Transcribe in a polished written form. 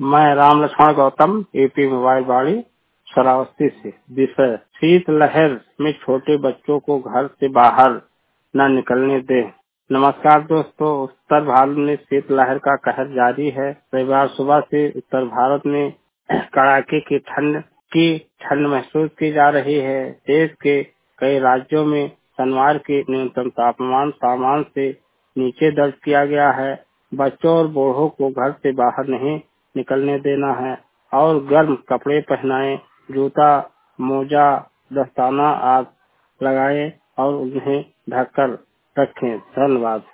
मैं Ram Lakshman Gautam UP mobile बाड़ी श्रावस्ती से। विषय शीत लहर में छोटे बच्चों को घर से बाहर न निकलने दें। नमस्कार दोस्तों, उत्तर भारत में शीत लहर का कहर जारी है। रविवार सुबह से उत्तर भारत में कड़ाके की ठंड महसूस की जा रही है। देश के कई राज्यों में शनिवार के न्यूनतम तापमान सामान्य से नीचे दर्ज किया गया है। बच्चों और बूढ़ों को घर से बाहर नहीं निकलने देना है और गर्म कपड़े पहनाएं, जूता, मोजा, दस्ताना आदि लगाएं और उन्हें ढककर रखें। धन्यवाद।